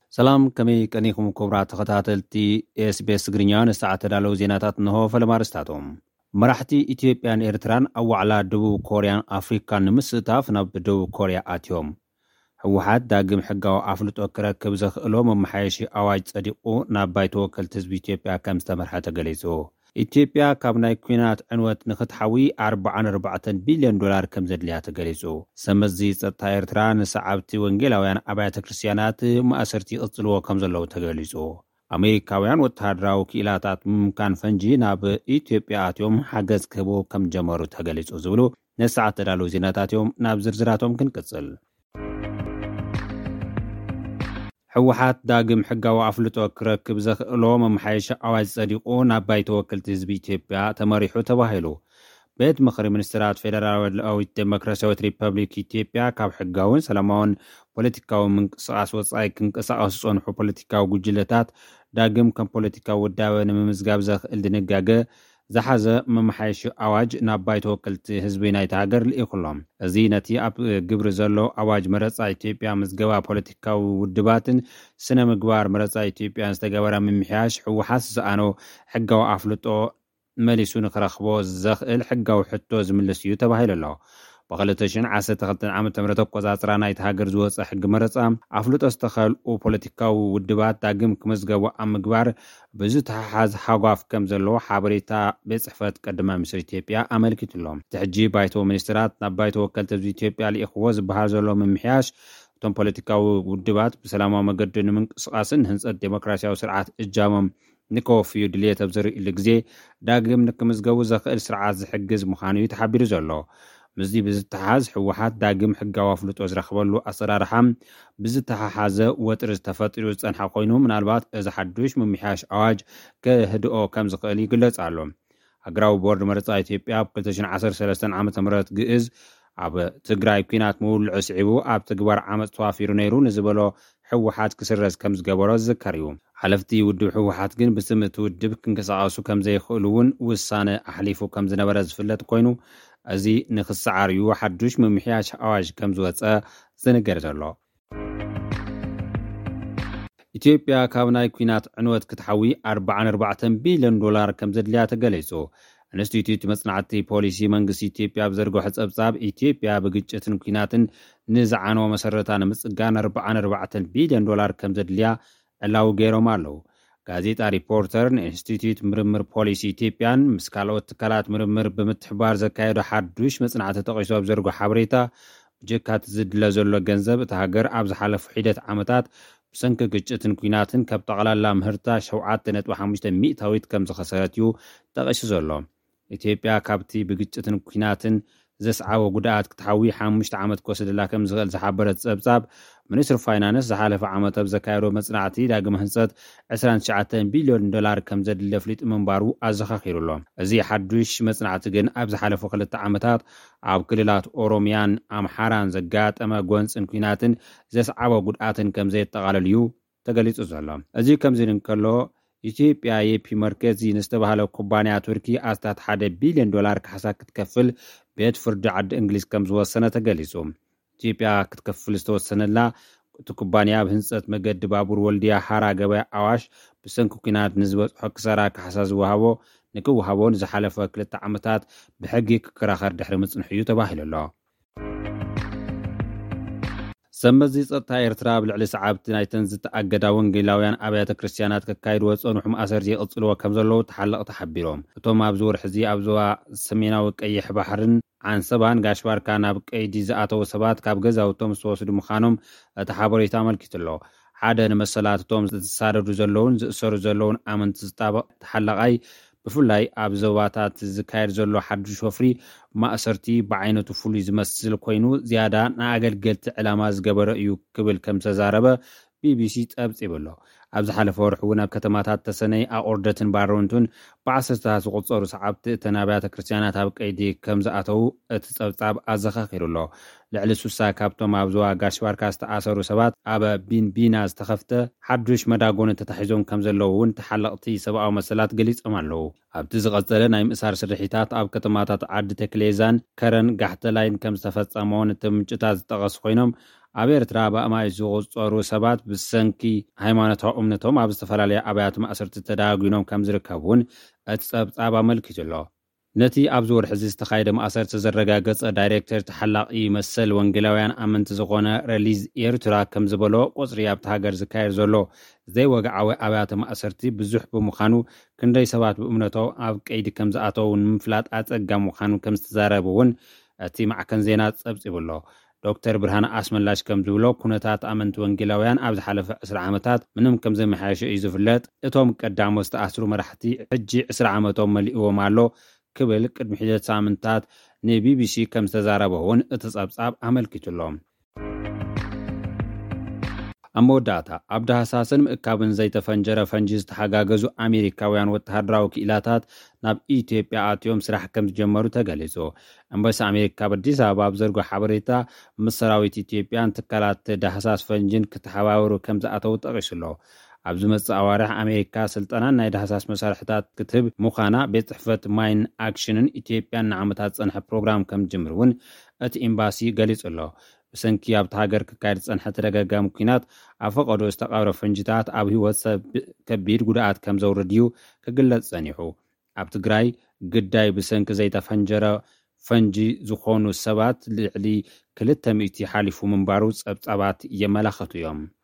ሰላም ከመይ ቀኒኹም ክቡራት ተኸታተልቲ SBS ትግርኛ ንሰዓት ተዳለዉ ዜናታት እንሆ ፈለማርስታቶም መራሕቲ ኢትዮጵያን ኤርትራን ኣብ ዋዕላ ደቡብ ኮርያን ኣፍሪካን ንምስእታፍ ናብ ደቡብ ኮርያ ኣትዮም ህወሓት ዳግም ሕጋዊ ኣፍልጦ ክረክብ ዘኽእሎ መመሓየሺ ኣዋጅ ጸዲቑ ናብ ባይተ ወከልቲ ህዝቢ ኢትዮጵያ ከም ዝተመርሐ ተገሊጹ ኢትዮጵያ ካብ ናይ ኩናት ዕንወት ንኽትሓዊ $44 ቢልዮን ከም ዘድልያ ተገሊጹ ሰመዚ ጸጥታ ኤርትራ ንሰዓብቲ ወንጌላውያን ኣብያተ ክርስቲያናት ማእሰርቲ ይቕጽልዎ ከም ዘለዉ ተገሊጹ ኣሜሪካውያን ወተሃደራዊ ክኢላታት ምምካን ፈንጂ ናብ ኢትዮጵያ ኣትዮም ሓገዝ ክህቡ ከም ጀመሩ ተገሊጹ ዝብሉ ነሰዓት ተዳለዉ ዜናታት እዮም ናብ ዝርዝራቶም ክንቅጽል ህወሓት ዳግም ሕጋዊ ኣፍልጦ ክረክብ ዘኽእሎ መመሓየሺ ኣዋጅ ጸዲቑ ናብ ባይተ ወከልቲ ህዝቢ ኢትዮጵያ ተመሪሑ ተባሂሉ ቤት ምኽሪ ሚኒስትራት ፌደራላዊት ዴሞክራሲያዊት ሪፐብሊክ ኢትዮጵያ ካብ ሕጋውን ሰላማውን ፖለቲካዊ ምንቅስቓስ ወጻኢ ክንቀሳቐሱ ዝጸንሑ ፖለቲካዊ ጉጅለታት ዳግም ከም ፖለቲካዊ ውዳበ ንምምዝጋብ ዘኽእል ድንጋገ ዝሓዘ መመሓየሺ ኣዋጅ ናብ ባይተ ወከልቲ ህዝቢ ናይቲ ሃገር ልኢኹሎም እዚ ነቲ ኣብ ግብሪ ዘሎ ኣዋጅ መረጻ ኢትዮጵያ ምዝገባ ፖለቲካዊ ውድባትን ስነ ምግባር መረጻ ኢትዮጵያን ዝተገበረ ምምሕያሽ ህወሓት ዝኣኖ ሕጋዊ ኣፍልጦ መሊሱ ንኽረኽቦ ዘኽእል ሕጋዊ ሕቶ ዝምልስ እዩ ተባሂሉ ኣሎ ብ2012 ዓ.ም ኣቆጻጽራ ናይቲ ሃገር ዝወፀ ሕጊ መረጻ ኣፍልጦ ዝተኸልኡ ፖለቲካዊ ውድባት ዳግም ክመዝገቡ ኣብ ምግባር ብዝተሓሓዝ ሓጓፍ ከም ዘለዎ ሓበሬታ ቤት ጽሕፈት ቀዳማይ ሚኒስትር ኢትዮጵያ ኣመልኪቱሎም ትሕጂ ባይቶ ሚኒስትራት ናብ ባይተ ወከልቲ ህዝቢ ኢትዮጵያ ልኢኽዎ ዝበሃል ዘሎ ምምሕያሽ እቶም ፖለቲካዊ ውድባት ብሰላማዊ መገዲ ንምንቅስቓስን ህንፀት ዴሞክራሲያዊ ስርዓት እጃሞም ንከወፍዩ ድልየት ኣብ ዘርእይሉ ግዜ ዳግም ንክምዝገቡ ዘኽእል ስርዓት ዝሕግዝ ምዃኑ እዩ ተሓቢሩ ዘሎ ምዚ ብዝተሓሓዝ ህወሓት ዳግም ሕጋዊ ኣፍልጦ ዝረኽበሉ ኣሰራርሓ ብዝተሓሓዘ ወጥሪ ዝተፈጢሩ ዝጸንሐ ኮይኑ ምናልባት እዚ ሓዱሽ ምምሕያሽ ኣዋጅ ከህድኦ ከም ዝኽእል ይግለጽ ኣሎ ሃገራዊ ቦርድ መረጻ ኢትዮጵያ ኣብ 2013 ዓ.ም ግእዝ ኣብ ትግራይ ኩናት ምውልዑ ስዒቡ ኣብ ትግባር ዓመፅ ተዋፊሩ ነይሩ ንዝበሎ ህወሓት ክስረዝ ከም ዝገበሮ ዝዝከር እዩ ሓለፍቲ ውድብ ህወሓት ግን ብስም እቲ ውድብ ክንቀሳቐሱ ከም ዘይኽእሉ እውን ውሳነ ኣሕሊፉ ከም ዝነበረ ዝፍለጥ ኮይኑ እዚ ንኽሰዓር እዩ ሓዱሽ ምምሕያሽ ኣዋጅ ከም ዝወፀ ዝንገር ዘሎ ኢትዮጵያ ካብ ናይ ኩናት ዕንወት ክትሓዊ $44 ቢልዮን ከም ዘድልያ ተገሊጹ ኢንስቲትዩት መጽናዕቲ ፖሊሲ መንግስቲ ኢትዮጵያ ብዘርግሖ ጸብጻብ ኢትዮጵያ ብግጭትን ኩናትን ንዝዓነወ መሰረታ ንምጽጋን $44 ቢልዮን ከም ዘድልያ ዕላው ገይሮም ኣለዉ ጋዜጣ ሪፖርተር ንኢንስቲትዩት ምርምር ፖሊሲ ኢትዮጵያን ምስ ካልኦት ትካላት ምርምር ብምትሕባር ዘካየዶ ሓዱሽ መጽናዕቲ ተቒሱ ኣብ ዘርግሖ ሓበሬታ ብጀካት ዝድለ ዘሎ ገንዘብ እቲ ሃገር ኣብ ዝሓለፉ ሒደት ዓመታት ብሰንኪ ግጭትን ኩናትን ካብ ጠቕላላ ምህርታ 7.5 ሚእታዊት ከም ዝኸሰረት እዩ ጠቒሱ ዘሎ ኢትዮጵያ ካብቲ ብግጭትን ኩናትን ዘስዓቦ ጉድኣት ክትሓዊ 5 ዓመት ክወስደላ ከም ዝኽእል ዝሓበረት ጸብጻብ ሚኒስትሪ ፋይናንስ ዝሓለፈ ዓመት ኣብ ዘካየዶ መጽናዕቲ ዳግም ህንጸት $29 ቢልዮን ከም ዘድሊ ፍሊጥ ምንባሩ ኣዘኻኺሩሎ እዚ ሓዱሽ መጽናዕቲ ግን ኣብ ዝሓለፉ 2 ዓመታት ኣብ ክልላት ኦሮምያን ኣምሓራን ዘጋጠመ ጎንፅን ኩናትን ዘስዓቦ ጉድኣትን ከም ዘየጠቓለል እዩ ተገሊጹ ዘሎ እዚ ከምዚ እንከሎ ኢትዮጵያ የፒ መርኬዚ ንዝተባሃለ ኩባንያ ቱርኪ ኣስታት $1 ቢልዮን ካሕሳ ክትከፍል ቤት ፍርዲ ዓዲ እንግሊዝ ከም ዝወሰነ ተገሊጹ ኢትዮጵያ ክትከፍል ዝተወሰነላ እቲ ኩባንያ ብህንፀት መገዲ ባቡር ወልድያ ሃራ ገበያ ኣዋሽ ብሰንኪ ኩናት ንዝበፅሖ ክሳራ ካሕሳ ዝወሃቦ ንክወሃቦ ንዝሓለፈ 2 ዓመታት ብሕጊ ክከራኸር ድሕሪ ምጽንሑ እዩ ተባሂሉ ኣሎ ሰመዚ ጸጥታ ኤርትራ ብልዕሊ ሰዓብቲ ናይተን ዝተኣገዳ ወንጌላውያን ኣብያተ ክርስቲያናት ከካይድዎ ፀኑሑ ማእሰርቲ ይቕጽልዎ ከም ዘለዉ ተሓለቕ ተሓቢሮም እቶም ኣብ ዝወርሒ እዚ ኣብ ዞባ ሰሜናዊ ቀይሕ ባሕርን ዓንሰባን ጋሽባርካ ናብ ቀይዲ ዝኣተዉ ሰባት ካብ ገዛውቶም ዝተወስዱ ምዃኖም እቲ ሓበሬታ ኣመልኪቱ ኣሎ ሓደ ንመሰላት እቶም ዝሳደዱ ዘለውን ዝእሰሩ ዘለውን ኣመንቲ ዝጣበቕ ተሓላቓይ ብፍላይ ኣብ ዞባታት ዝካየድ ዘሎ ሓዱሽ ወፍሪ ማእሰርቲ ብዓይነቱ ፍሉይ ዝመስል ኮይኑ ዝያዳ ንኣገልገልቲ ዕላማ ዝገበረ እዩ ክብል ከም ተዛረበ ቢቢሲ ጸብጺቡ ኣሎ ኣብ ዝሓለፈ ወርሒ እውን ኣብ ከተማታት ተሰነይ ኣቆርደትን ባሮንቱን ብዓሰርታት ዝቑጸሩ ሰዓብቲ እተን ኣብያተ ክርስቲያናት ኣብ ቀይዲ ከም ዝኣተዉ እቲ ጸብጻብ ኣዘኻኺሩ ኣሎ ልዕሊ 60 ካብቶም ኣብ ዞባ ጋሽባርካ ዝተኣሰሩ ሰባት ኣብ ቢንቢና ዝተኸፍተ ሓዱሽ መዳጎን ተታሒዞም ከም ዘለዉ እውን ተሓለቕቲ ሰብኣዊ መሰላት ገሊጾም ኣለዉ ኣብቲ ዝቐጸለ ናይ ምእሳር ስርሒታት ኣብ ከተማታት ዓዲ ተክሌዛን ከረን ጋሕተላይን ከም ዝተፈጸመውን እቲ ምንጭታት ዝጠቐሱ ኮይኖም ኣብ ኤርትራ ብኣማይ ዝቑፀሩ ሰባት ብሰንኪ ሃይማኖታዊ እምነቶም ኣብ ዝተፈላለዩ ኣብያተ ማእሰርቲ ተዳጊኖም ከም ዝርከቡን እቲ ጸብጻብ ኣመልኪቱ ኣሎ። ነቲ ኣብ ዝወርሒ ዝተኻየደ ማእሰርቲ ዘረጋገጸ ዳይሬክተር ተሓላቒ መሰል ወንጌላውያን ኣመንቲ ዝኾነ ሪሊዝ ኤርትራ ከም ዝበሎ ቁጽሪ ኣብቲ ሃገር ዝካየድ ዘሎ ዘይወግዓዊ ኣብያተ ማእሰርቲ ብዙሕ ብምዃኑ ክንደይ ሰባት ብእምነቶም ኣብ ቀይዲ ከም ዝኣተው ንምፍላጥ ኣጸጋሚ ምዃኑ ከም ዝተዛረበ እውን እቲ ማዕከን ዜና ጸብጺቡሎ። ዶክተር ብርሃነ ኣስመላሽ ከም ዝብሎ ኩነታት ኣመንቲ ወንጌላውያን ኣብ ዝሓለፈ 20 ዓመታት ምንም ከም ዘመሓየሸ እዩ ዝፍለጥ። እቶም ቀዳሞ ዝተኣስሩ መራሕቲ ሕጂ 20 ዓመቶም መሊእዎም ኣሎ ክብል ቅድሚ ሒደት ሳምንታት ንቢቢሲ ከም ዝተዛረበ እውን እቲ ጸብጻብ ኣመልኪቱሎም። ኣብ መወዳእታ ኣብ ዳህሳስን ምእካብን ዘይተፈንጀረ ፈንጂ ዝተሓጋገዙ ኣሜሪካውያን ወተሃደራዊ ክኢላታት ናብ ኢትዮጵያ ኣትዮም ስራሕ ከም ዝጀመሩ ተገሊጹ። ኤምባሲ ኣሜሪካ በኣዲስ ኣበባ ብዘርጎ ሓበሬታ ምስ ሰራዊት ኢትዮጵያን ትካላት ዳህሳስ ፈንጂን ክትሓባበሩ ከም ዝኣተው ጠቒሱሎ። ኣብ ዝመጽእ ኣዋርሕ ኣሜሪካ ስልጠናን ናይ ዳህሳስ መሳርሕታት ክትህብ ምዃና ቤት ጽሕፈት ማይን ኣክሽንን ኢትዮጵያን ንዓመታት ጸንሐ ፕሮግራም ከም ዝጅምር እውን እቲ ኤምባሲ ገሊጹ ኣሎ። ብሰንኪ ኣብቲ ሃገር ክካየድ ጸንሐ ተደጋጋሚ ኩናት ኣብ ፈቐዶ ዝተቐብረ ፈንጂታት ኣብ ህይወት ሰብ ከቢድ ጉድኣት ከም ዘውርድ እዩ ክግለጽ ጸኒሑ። ኣብ ትግራይ ግዳይ ብሰንኪ ዘይተፈንጀረ ፈንጂ ዝኾኑ ሰባት ልዕሊ 200 ሓሊፉ ምንባሩ ጸብጻባት የመላኽቱ እዮም።